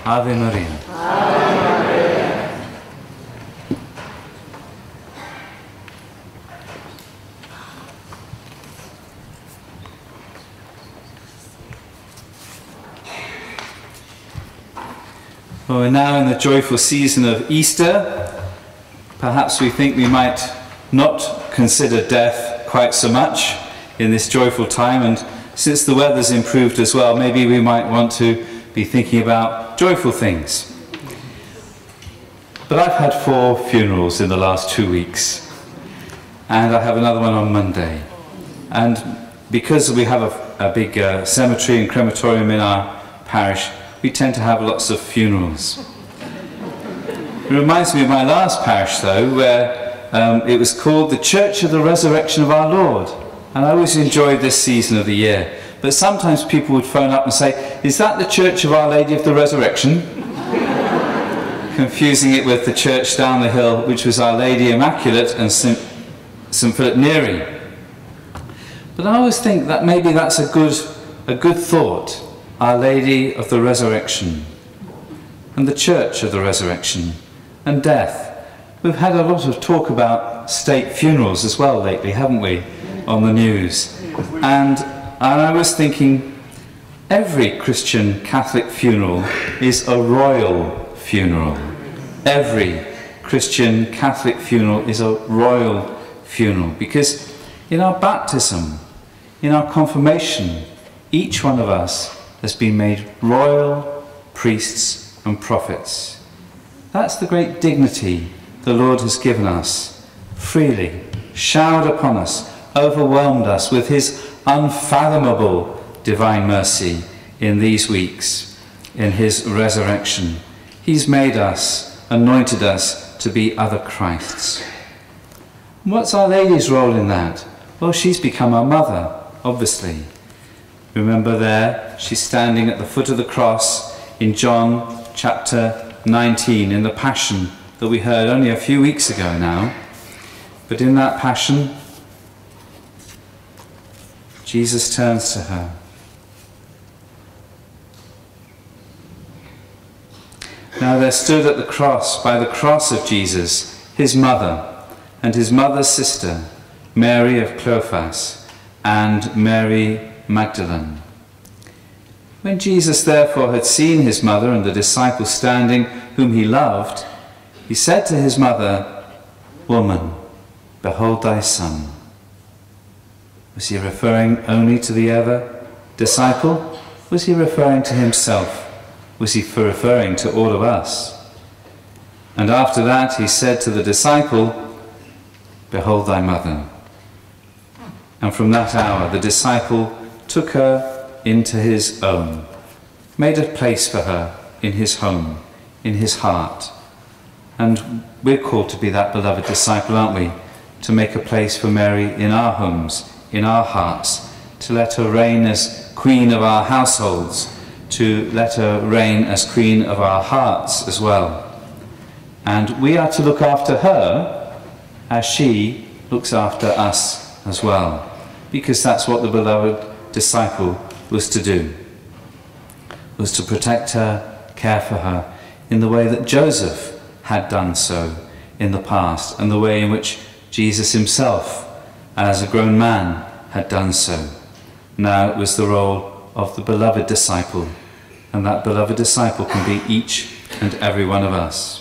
Ave Maria. Ave Maria. Well, we're now in the joyful season of Easter. Perhaps we think we might not consider death quite so much in this joyful time, and since the weather's improved as well, maybe we might want to be thinking about joyful things. But I've had 4 funerals in the last 2 weeks, and I have another one on Monday. And because we have a big cemetery and crematorium in our parish, we tend to have lots of funerals. It reminds me of my last parish, though, where it was called the Church of the Resurrection of our Lord. And I always enjoyed this season of the year. But sometimes people would phone up and say, "Is that the Church of Our Lady of the Resurrection?" Confusing it with the church down the hill, which was Our Lady Immaculate and St. Philip Neri. But I always think that maybe that's a good thought. Our Lady of the Resurrection, and the Church of the Resurrection, and death. We've had a lot of talk about state funerals as well lately, haven't we, on the news? And I was thinking, every Christian Catholic funeral is a royal funeral. Every Christian Catholic funeral is a royal funeral, because in our baptism, in our confirmation, each one of us has been made royal priests and prophets. That's the great dignity the Lord has given us, freely, showered upon us, overwhelmed us with his unfathomable divine mercy in these weeks, in his resurrection. He's made us, anointed us to be other Christs. And what's Our Lady's role in that? Well, she's become our mother, obviously. Remember there, she's standing at the foot of the cross in John chapter 19, in the Passion that we heard only a few weeks ago now. But in that Passion, Jesus turns to her. Now there stood at the cross, by the cross of Jesus, his mother and his mother's sister, Mary of Clophas and Mary Magdalene. When Jesus therefore had seen his mother and the disciple standing, whom he loved, he said to his mother, "Woman, behold thy son." Was he referring only to the other disciple? Was he referring to himself? Was he referring to all of us? And after that he said to the disciple, "Behold thy mother." And from that hour the disciple took her into his own, made a place for her in his home, in his heart. And we're called to be that beloved disciple, aren't we? To make a place for Mary in our homes, in our hearts, to let her reign as queen of our households, to let her reign as queen of our hearts as well. And we are to look after her as she looks after us as well, because that's what the beloved disciple was to do, was to protect her, care for her, in the way that Joseph had done so in the past, and the way in which Jesus himself, as a grown man, had done so. Now it was the role of the beloved disciple, and that beloved disciple can be each and every one of us.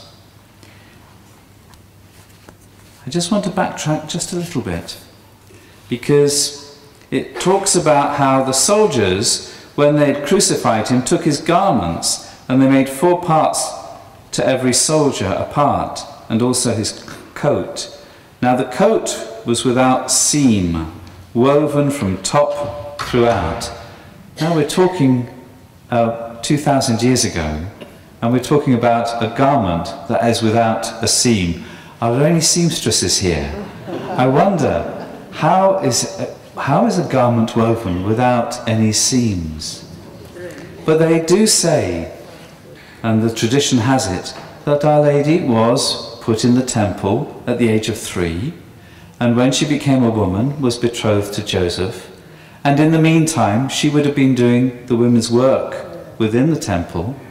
I just want to backtrack just a little bit, because it talks about how the soldiers, when they had crucified him, took his garments and they made 4 parts to every soldier apart, and also his coat. Now the coat was without seam, woven from top throughout. Now we're talking 2,000 years ago, and we're talking about a garment that is without a seam. Are there any seamstresses here? I wonder, how is a garment woven without any seams? But they do say, and the tradition has it, that Our Lady was put in the temple at the age of 3, and when she became a woman was betrothed to Joseph, and in the meantime she would have been doing the women's work within the temple,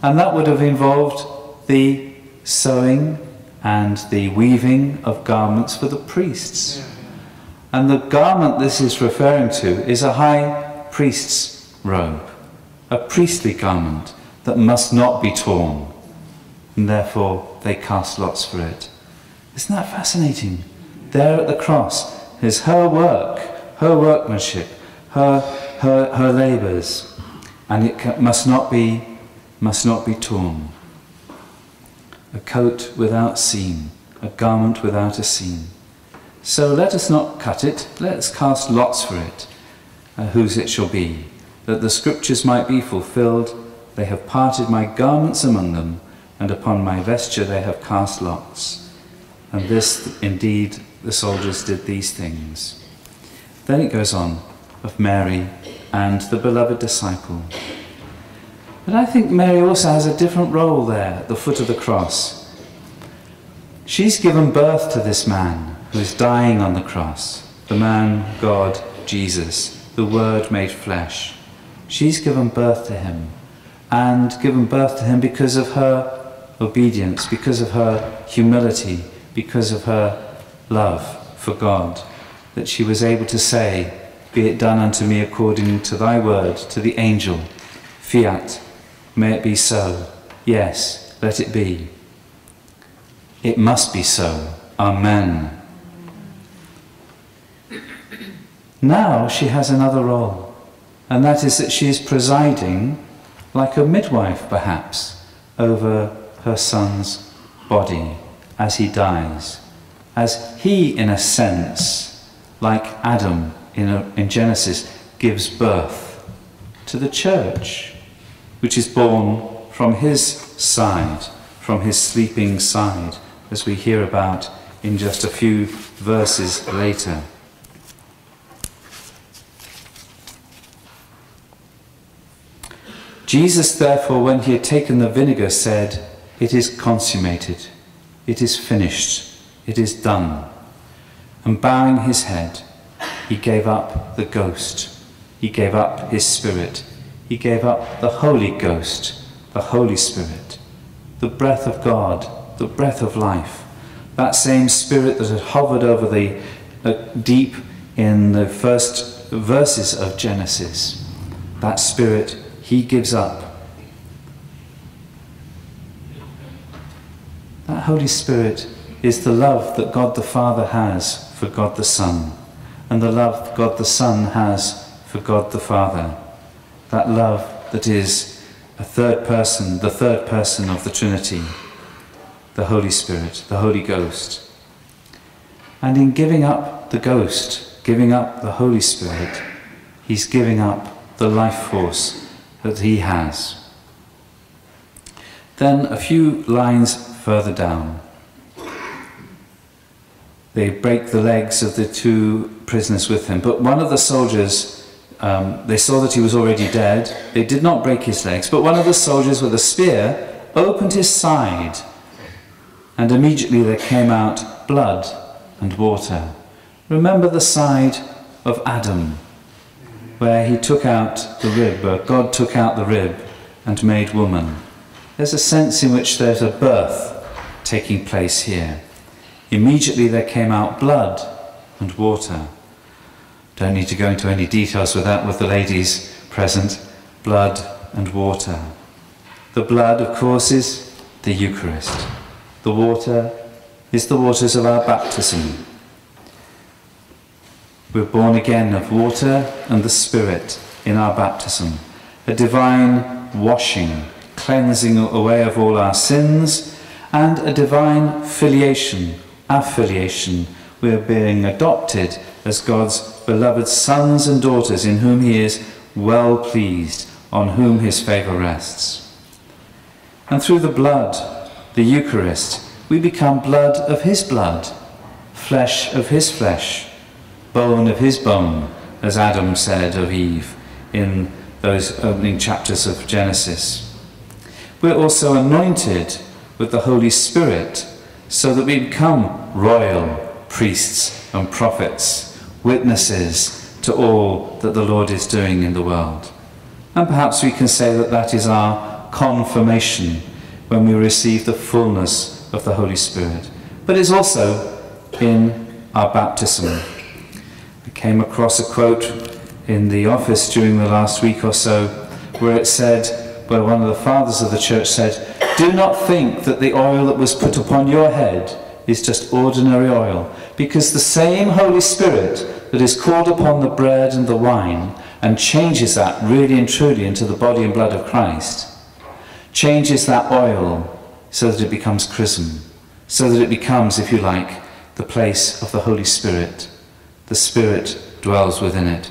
And that would have involved the sewing and the weaving of garments for the priests. And the garment this is referring to is a high priest's robe, a priestly garment that must not be torn, and therefore they cast lots for it. Isn't that fascinating? There at the cross is her work, her workmanship, her labours, and it must not be torn. A coat without seam, a garment without a seam. So let us not cut it, let us cast lots for it, whose it shall be, that the scriptures might be fulfilled. They have parted my garments among them, and upon my vesture they have cast lots. And this, indeed, the soldiers did these things. Then it goes on, of Mary and the beloved disciple. But I think Mary also has a different role there at the foot of the cross. She's given birth to this man who is dying on the cross, the man, God, Jesus, the Word made flesh. She's given birth to him, and given birth to him because of her obedience, because of her humility, because of her love for God, that she was able to say, "Be it done unto me according to thy word," to the angel, "Fiat, may it be so. Yes, let it be. It must be so. Amen." Now she has another role, and that is that she is presiding, like a midwife perhaps, over her son's body as he dies, as he, in a sense, like Adam in Genesis, gives birth to the church, which is born from his side, from his sleeping side, as we hear about in just a few verses later. Jesus, therefore, when he had taken the vinegar, said, "It is consummated, it is finished, it is done." And bowing his head, he gave up the ghost. He gave up his spirit. He gave up the Holy Ghost, the Holy Spirit, the breath of God, the breath of life, that same spirit that had hovered over the deep in the first verses of Genesis. That spirit he gives up. That Holy Spirit is the love that God the Father has for God the Son, and the love God the Son has for God the Father. That love that is a third person, the third person of the Trinity, the Holy Spirit, the Holy Ghost. And in giving up the Ghost, giving up the Holy Spirit, he's giving up the life force that he has. Then a few lines further down, they break the legs of the two prisoners with him. But one of the soldiers, they saw that he was already dead. They did not break his legs, but one of the soldiers with a spear opened his side, and immediately there came out blood and water. Remember the side of Adam, where he took out the rib, where God took out the rib and made woman. There's a sense in which there's a birth taking place here. Immediately there came out blood and water. Don't need to go into any details with that with the ladies present. Blood and water. The blood, of course, is the Eucharist. The water is the waters of our baptism. We're born again of water and the Spirit in our baptism. A divine washing, cleansing away of all our sins, and a divine filiation, affiliation. We are being adopted as God's beloved sons and daughters, in whom he is well pleased, on whom his favour rests. And through the blood, the Eucharist, we become blood of his blood, flesh of his flesh, bone of his bone, as Adam said of Eve in those opening chapters of Genesis. We're also anointed with the Holy Spirit so that we become royal priests and prophets, witnesses to all that the Lord is doing in the world. And perhaps we can say that that is our confirmation, when we receive the fullness of the Holy Spirit. But it's also in our baptism. I came across a quote in the office during the last week or so where it said, where one of the fathers of the church said, "Do not think that the oil that was put upon your head is just ordinary oil, because the same Holy Spirit that is called upon the bread and the wine and changes that really and truly into the body and blood of Christ, changes that oil so that it becomes chrism, so that it becomes, if you like, the place of the Holy Spirit. The Spirit dwells within it."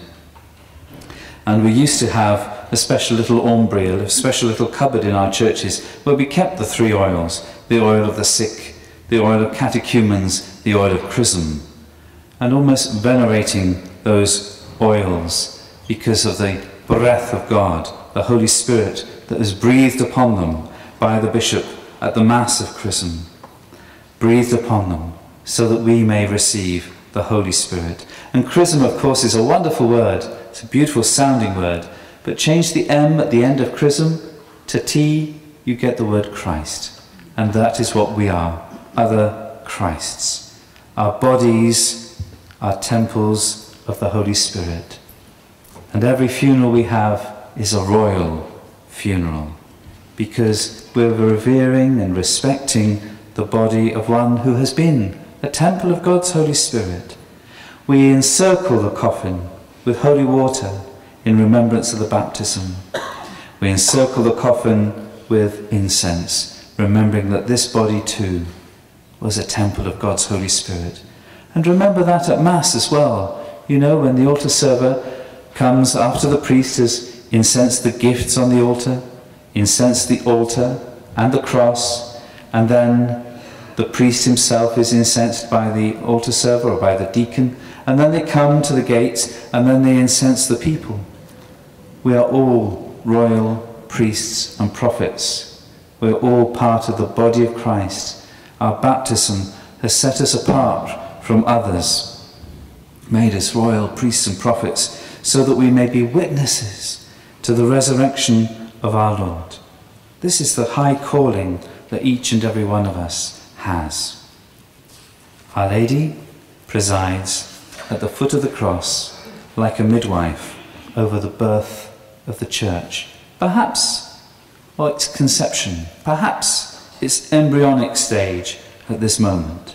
And we used to have a special little ombriel, a special little cupboard in our churches where we kept the three oils: the oil of the sick, the oil of catechumens, the oil of chrism, and almost venerating those oils because of the breath of God, the Holy Spirit that was breathed upon them by the bishop at the Mass of chrism, breathed upon them so that we may receive the Holy Spirit. And chrism, of course, is a wonderful word. It's a beautiful sounding word. But change the M at the end of chrism to T, you get the word Christ. And that is what we are, other Christs. Our bodies are temples of the Holy Spirit. And every funeral we have is a royal funeral, because we're revering and respecting the body of one who has been a temple of God's Holy Spirit. We encircle the coffin with holy water in remembrance of the baptism. We encircle the coffin with incense, remembering that this body too was a temple of God's Holy Spirit. And remember that at Mass as well. You know, when the altar server comes after the priest has incensed the gifts on the altar, incensed the altar and the cross, and then the priest himself is incensed by the altar server or by the deacon, and then they come to the gates and then they incense the people. We are all royal priests and prophets. We're all part of the body of Christ. Our baptism has set us apart from others, made us royal priests and prophets, so that we may be witnesses to the resurrection of our Lord. This is the high calling that each and every one of us has. Our Lady presides at the foot of the cross like a midwife over the birth of the church. Perhaps, or its conception, perhaps its embryonic stage at this moment.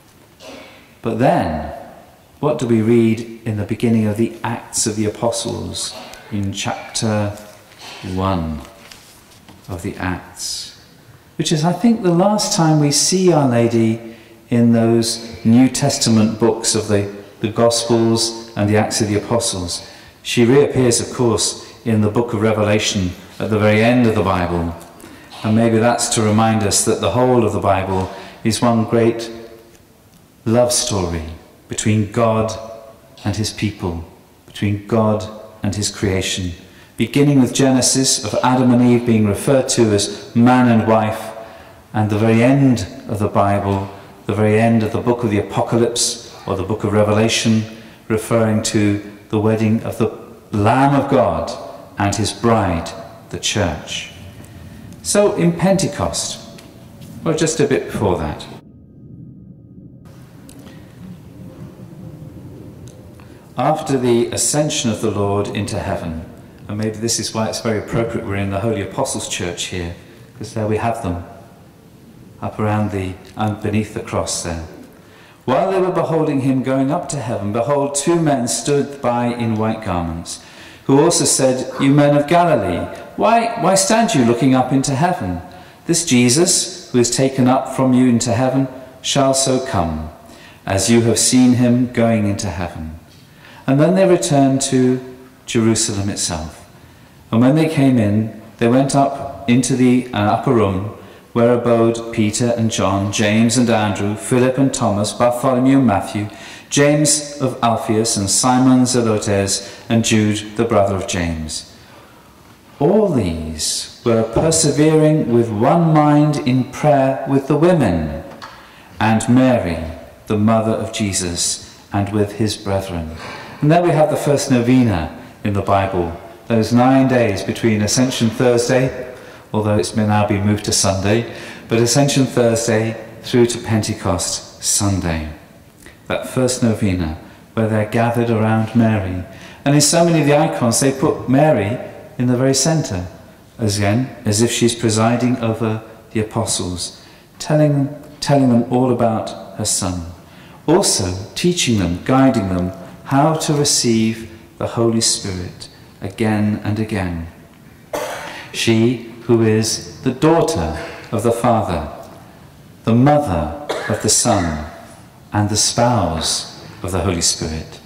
But then, what do we read in the beginning of the Acts of the Apostles, in chapter 1 of the Acts? Which is, I think, the last time we see Our Lady in those New Testament books of the Gospels and the Acts of the Apostles. She reappears, of course, in the book of Revelation at the very end of the Bible. And maybe that's to remind us that the whole of the Bible is one great love story between God and his people, between God and his creation. Beginning with Genesis, of Adam and Eve being referred to as man and wife, and the very end of the Bible, the very end of the book of the Apocalypse, or the book of Revelation, referring to the wedding of the Lamb of God and his bride, the church. So in Pentecost, or just a bit before that, after the ascension of the Lord into heaven, and maybe this is why it's very appropriate we're in the Holy Apostles' Church here, because there we have them, up around and beneath the cross there. While they were beholding him going up to heaven, behold, two men stood by in white garments, who also said, "You men of Galilee, why stand you looking up into heaven? This Jesus, who is taken up from you into heaven, shall so come, as you have seen him going into heaven." And then they returned to Jerusalem itself. And when they came in, they went up into the upper room, where abode Peter and John, James and Andrew, Philip and Thomas, Bartholomew and Matthew, James of Alphaeus and Simon Zelotes, and Jude, the brother of James. All these were persevering with one mind in prayer with the women, and Mary, the mother of Jesus, and with his brethren. And there we have the first novena in the Bible, those 9 days between Ascension Thursday, although it's now been moved to Sunday, but Ascension Thursday through to Pentecost Sunday. That first novena, where they're gathered around Mary. And in so many of the icons, they put Mary in the very centre, again, as if she's presiding over the apostles, telling them all about her Son. Also teaching them, guiding them, how to receive the Holy Spirit again and again. She who is the daughter of the Father, the mother of the Son, and the spouse of the Holy Spirit.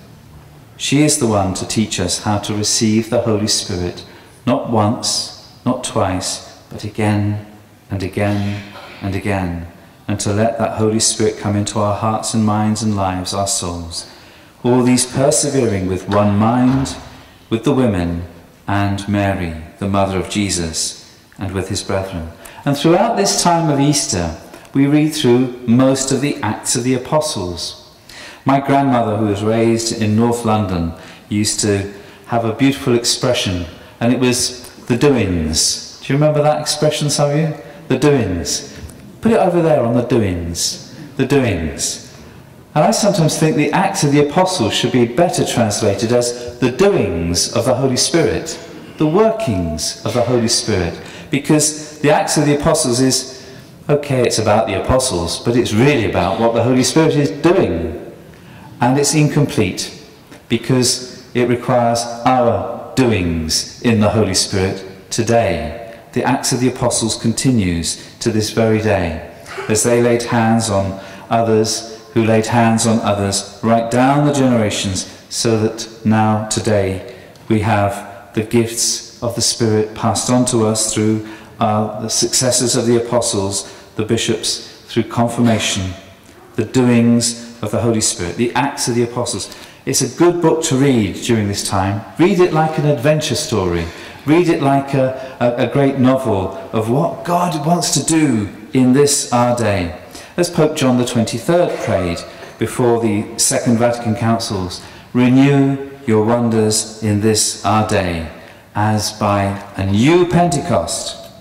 She is the one to teach us how to receive the Holy Spirit, not once, not twice, but again and again and again, and to let that Holy Spirit come into our hearts and minds and lives, our souls. All these persevering with one mind, with the women, and Mary, the mother of Jesus, and with his brethren. And throughout this time of Easter, we read through most of the Acts of the Apostles. My grandmother, who was raised in North London, used to have a beautiful expression, and it was the doings. Do you remember that expression, some of you? The doings. Put it over there on the doings. The doings. And I sometimes think the Acts of the Apostles should be better translated as the doings of the Holy Spirit, the workings of the Holy Spirit, because the Acts of the Apostles is, okay, it's about the Apostles, but it's really about what the Holy Spirit is doing. And it's incomplete because it requires our doings in the Holy Spirit today. The Acts of the Apostles continues to this very day, as they laid hands on others, who laid hands on others, right down the generations, so that now, today, we have the gifts of the Spirit passed on to us through the successors of the Apostles, the bishops, through confirmation, the doings of the Holy Spirit, the Acts of the Apostles. It's a good book to read during this time. Read it like an adventure story. Read it like a great novel of what God wants to do in this our day. As Pope John the 23rd prayed before the Second Vatican Councils, renew your wonders in this our day, as by a new Pentecost,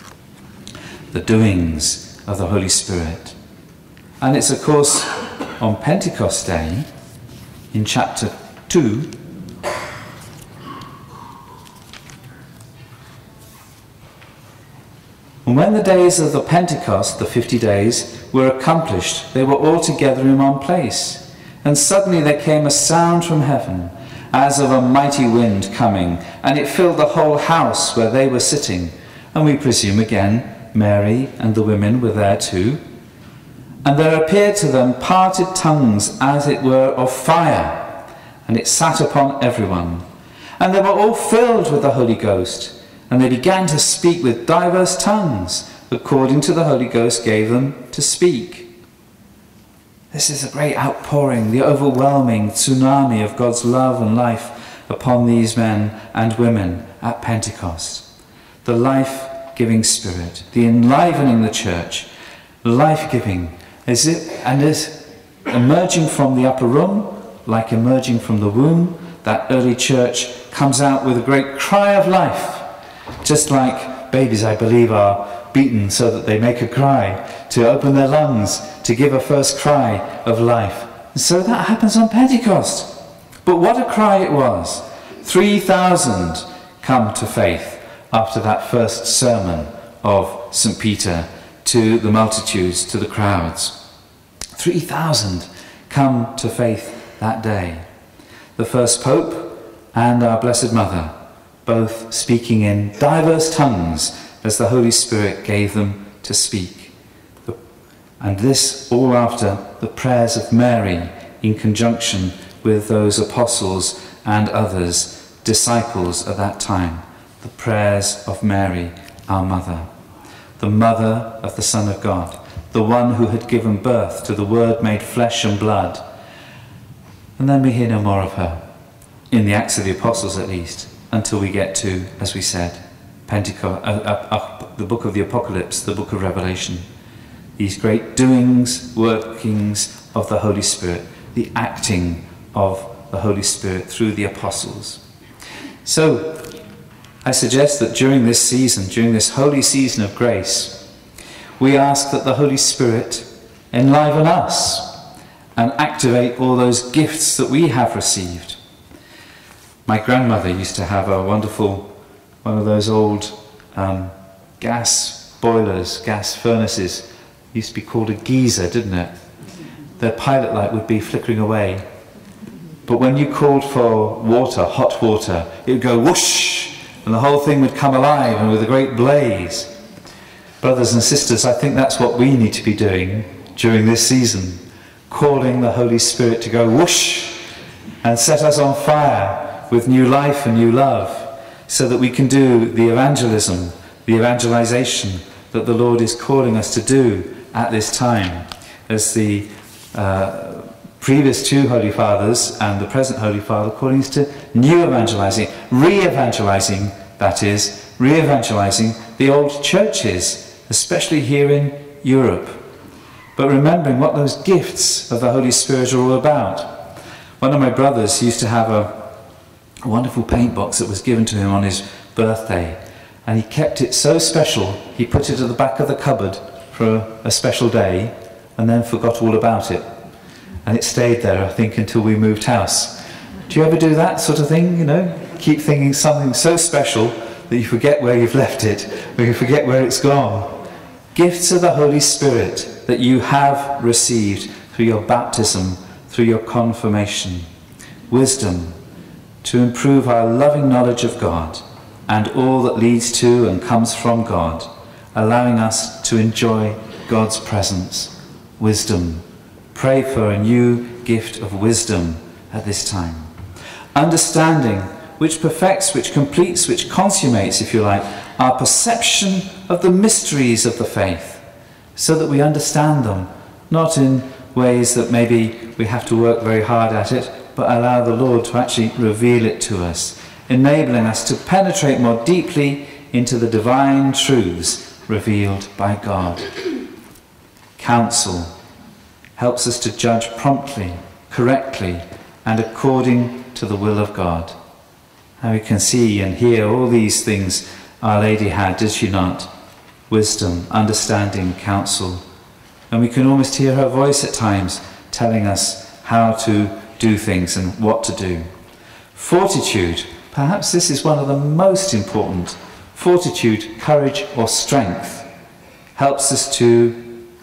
the doings of the Holy Spirit. And it's, of course, on Pentecost Day, in chapter 2, and when the days of the Pentecost, the 50 days, were accomplished, they were all together in one place. And suddenly there came a sound from heaven, as of a mighty wind coming, and it filled the whole house where they were sitting. And we presume again, Mary and the women were there too. And there appeared to them parted tongues, as it were, of fire, and it sat upon everyone. And they were all filled with the Holy Ghost, and they began to speak with diverse tongues, according to the Holy Ghost gave them to speak. This is a great outpouring, the overwhelming tsunami of God's love and life upon these men and women at Pentecost. The life-giving Spirit, the enlivening the church, life-giving, is emerging from the upper room, like emerging from the womb. That early church comes out with a great cry of life, just like babies, I believe, are beaten so that they make a cry, to open their lungs, to give a first cry of life. And so that happens on Pentecost. But what a cry it was. 3,000 come to faith after that first sermon of St. Peter to the multitudes, to the crowds. 3,000 come to faith that day. The first Pope and our Blessed Mother, both speaking in diverse tongues as the Holy Spirit gave them to speak. And this all after the prayers of Mary in conjunction with those apostles and others, disciples at that time. The prayers of Mary, our Mother, the Mother of the Son of God, the one who had given birth to the Word made flesh and blood. And then we hear no more of her, in the Acts of the Apostles at least, until we get to, as we said, Pentecost, the book of the Apocalypse, the book of Revelation. These great doings, workings of the Holy Spirit, the acting of the Holy Spirit through the apostles. So, I suggest that during this season, during this holy season of grace, we ask that the Holy Spirit enliven us and activate all those gifts that we have received. My grandmother used to have a wonderful, one of those old gas boilers, gas furnaces. It used to be called a geyser, didn't it? The pilot light would be flickering away. But when you called for water, hot water, it would go whoosh, and the whole thing would come alive and with a great blaze. Brothers and sisters, I think that's what we need to be doing during this season, calling the Holy Spirit to go whoosh and set us on fire with new life and new love, so that we can do the evangelism, the evangelization that the Lord is calling us to do at this time, as the previous two Holy Fathers and the present Holy Father calling us to new evangelizing, re-evangelizing, that is, re-evangelizing the old churches, especially here in Europe. But remembering what those gifts of the Holy Spirit are all about. One of my brothers used to have a wonderful paint box that was given to him on his birthday, and he kept it so special, he put it at the back of the cupboard for a special day, and then forgot all about it. And it stayed there, I think, until we moved house. Do you ever do that sort of thing, you know? Keep thinking something so special that you forget where you've left it, or you forget where it's gone. Gifts of the Holy Spirit that you have received through your baptism, through your confirmation. Wisdom to improve our loving knowledge of God and all that leads to and comes from God, allowing us to enjoy God's presence. Wisdom. Pray for a new gift of wisdom at this time. Understanding, which perfects, which completes, which consummates, if you like, our perception of the mysteries of the faith, so that we understand them, not in ways that maybe we have to work very hard at it, but allow the Lord to actually reveal it to us, enabling us to penetrate more deeply into the divine truths revealed by God. Counsel helps us to judge promptly, correctly, and according to the will of God. And we can see and hear all these things Our Lady had, did she not? Wisdom, understanding, counsel. And we can almost hear her voice at times telling us how to do things and what to do. Fortitude, perhaps this is one of the most important. Fortitude, courage or strength, helps us to,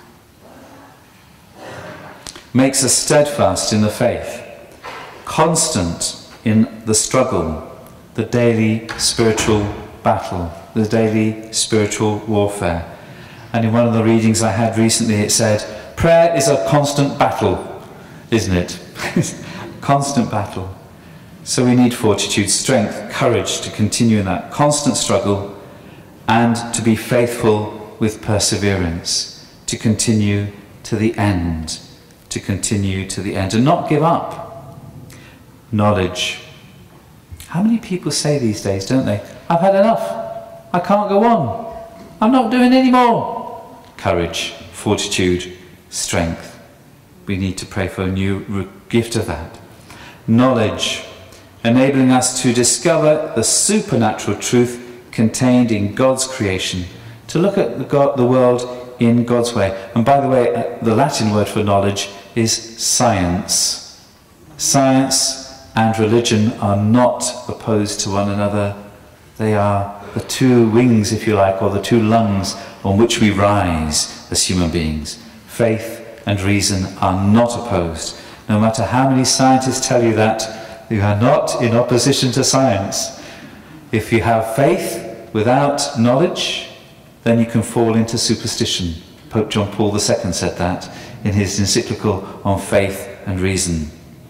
makes us steadfast in the faith, constant in the struggle, the daily spiritual battle, the daily spiritual warfare. And in one of the readings I had recently it said, prayer is a constant battle, isn't it? Constant battle. So we need fortitude, strength, courage to continue in that constant struggle, and to be faithful with perseverance, to continue to the end, to continue to the end and not give up. Knowledge. How many people say these days, don't they? I've had enough. I can't go on. I'm not doing any more. Courage, fortitude, strength. We need to pray for a new gift of that. Knowledge, enabling us to discover the supernatural truth contained in God's creation, to look at the world in God's way. And by the way, the Latin word for knowledge is science. Science and religion are not opposed to one another. They are the two wings, if you like, or the two lungs on which we rise as human beings. Faith and reason are not opposed. No matter how many scientists tell you that, you are not in opposition to science. If you have faith without knowledge, then you can fall into superstition. Pope John Paul II said that in his encyclical on faith and reason.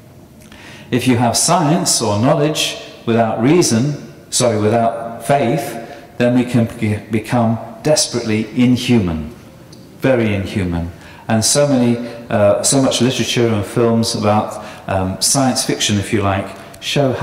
If you have science or knowledge without without faith, then we can become desperately inhuman, very inhuman. And so much literature and films about science fiction, if you like, show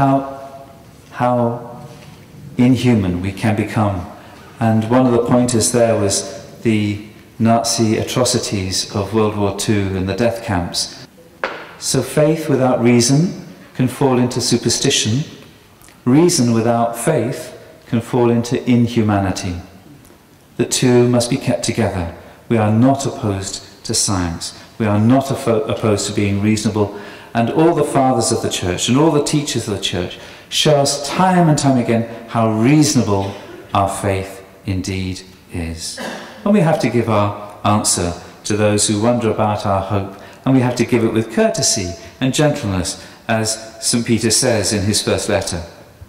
how inhuman we can become. And one of the pointers there was the Nazi atrocities of World War II and the death camps. So faith without reason can fall into superstition. Reason without faith can fall into inhumanity. The two must be kept together. We are not opposed to science. We are not opposed to being reasonable. And all the fathers of the church and all the teachers of the church show us time and time again how reasonable our faith indeed is. And we have to give our answer to those who wonder about our hope, and we have to give it with courtesy and gentleness, as St. Peter says in his first letter.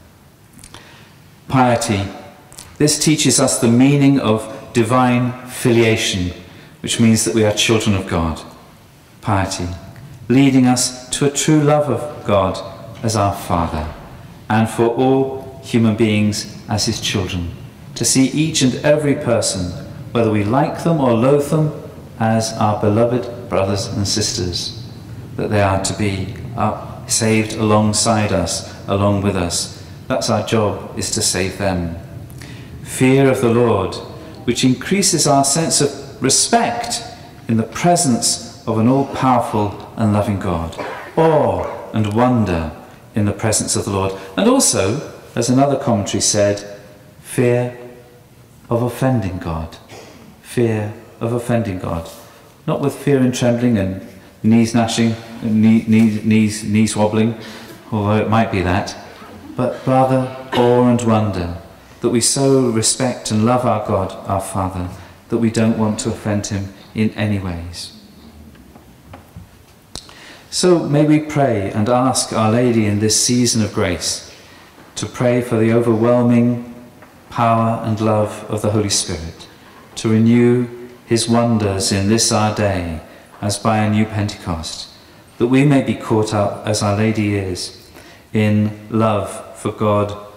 Piety. This teaches us the meaning of divine filiation, which means that we are children of God. Piety, leading us to a true love of God as our Father, and for all human beings as his children, to see each and every person, whether we like them or loathe them, as our beloved brothers and sisters, that they are to be saved alongside us, along with us. That's our job, is to save them. Fear of the Lord, which increases our sense of respect in the presence of an all-powerful and loving God. Awe and wonder in the presence of the Lord. And also, as another commentary said, fear of offending God. Fear of offending God. Not with fear and trembling and knees gnashing, knees wobbling, although it might be that, but rather awe and wonder, that we so respect and love our God, our Father, that we don't want to offend him in any ways. So may we pray and ask Our Lady in this season of grace to pray for the overwhelming power and love of the Holy Spirit, to renew his wonders in this our day as by a new Pentecost, that we may be caught up, as Our Lady is, in love for God